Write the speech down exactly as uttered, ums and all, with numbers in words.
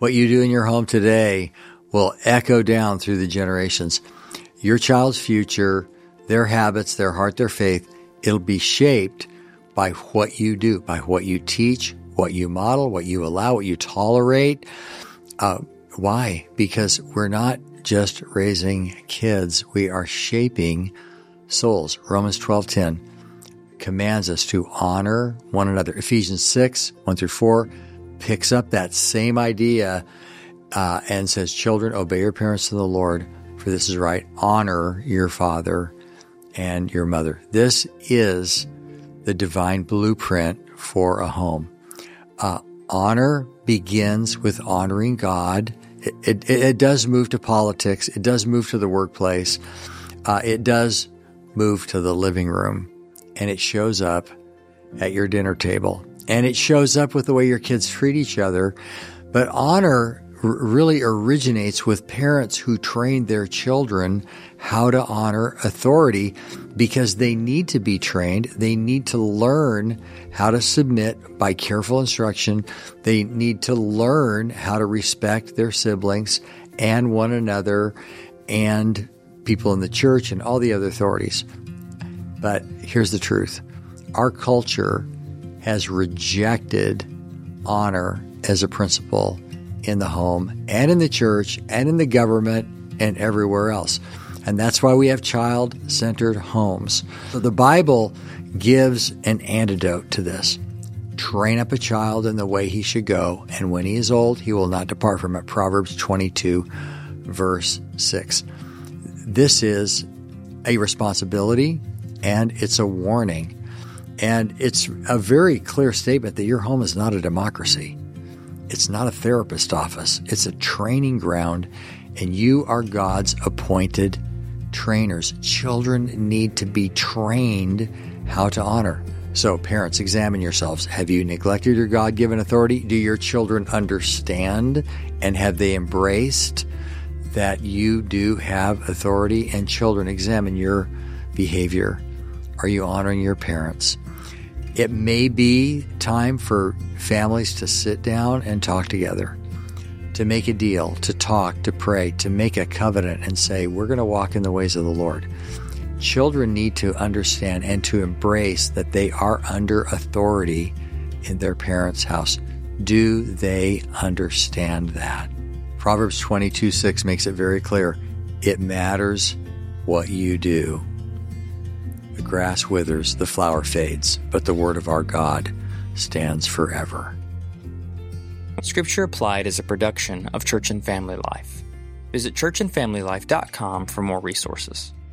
What you do in your home today will echo down through the generations. Your child's future, their habits, their heart, their faith, it'll be shaped by what you do, by what you teach, what you model, what you allow, what you tolerate. Uh, why? Because we're not just raising kids. We are shaping souls. Romans twelve ten commands us to honor one another. Ephesians six, one through four picks up that same idea uh, and says, children, obey your parents to the Lord, for this is right. Honor your father and your mother. This is the divine blueprint for a home. Uh, honor begins with honoring God. It, it, it does move to politics. It does move to the workplace. Uh, it does move to the living room. And it shows up at your dinner table. And it shows up with the way your kids treat each other. But honor r- really originates with parents who train their children how to honor authority, because they need to be trained. They need to learn how to submit by careful instruction. They need to learn how to respect their siblings and one another and people in the church and all the other authorities. But here's the truth. Our culture has rejected honor as a principle in the home and in the church and in the government and everywhere else. And that's why we have child-centered homes. So the Bible gives an antidote to this. Train up a child in the way he should go, and when he is old, he will not depart from it. Proverbs twenty-two, verse six. This is a responsibility, and it's a warning. And it's a very clear statement that your home is not a democracy. It's not a therapist office. It's a training ground, and you are God's appointed trainers. Children need to be trained how to honor. So parents, examine yourselves. Have you neglected your God-given authority? Do your children understand, and have they embraced that you do have authority? And children, examine your behavior. Are you honoring your parents? It may be time for families to sit down and talk together, to make a deal, to talk, to pray, to make a covenant and say, we're going to walk in the ways of the Lord. Children need to understand and to embrace that they are under authority in their parents' house. Do they understand that? Proverbs twenty-two six makes it very clear. It matters what you do. The grass withers, the flower fades, but the word of our God stands forever. Scripture Applied is a production of Church and Family Life. Visit church and family life dot com for more resources.